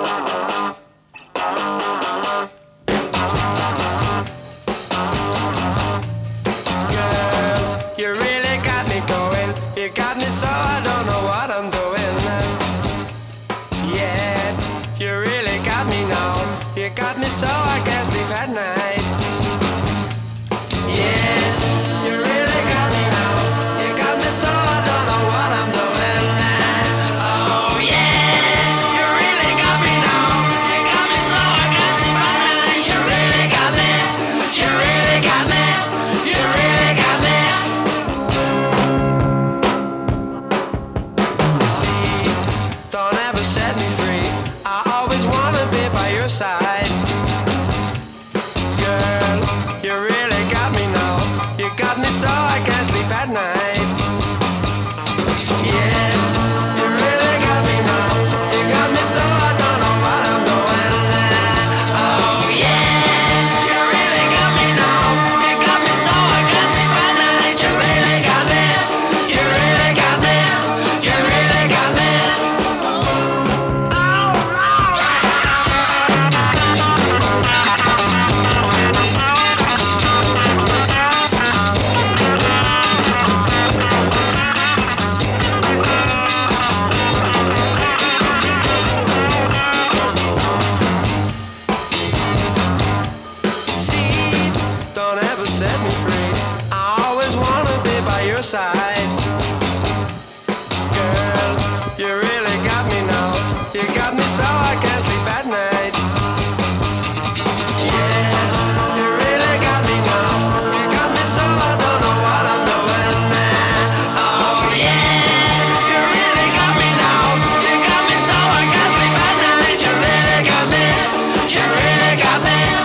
You really got me going. You got me so I don't know what I'm doing. Yeah, you really got me now. You got me so I can't sleep at night. Yeah, you really got me now. You got me so I don't know what I'm doing. Oh yeah, you really got me now. You got me so I can't sleep at night. You really got me. You really got me. You really got me. Don't ever set me free. I always wanna be by your side. Girl, you really got me now. You got me so I can't sleep at night. Yeah, you really got me now. You got me so I don't know what I'm doing. Oh yeah, you really got me now. You got me so I can't sleep at night. You really got me. You really got me. You really got me. Don't ever set me free. I always wanna be by your side. Girl, you really got me now. You got me so I can't sleep at night. Yeah, you really got me now. You got me so I don't know what I'm doing. Oh yeah, you really got me now. You got me so I can't sleep at night. You really got me. You really got me.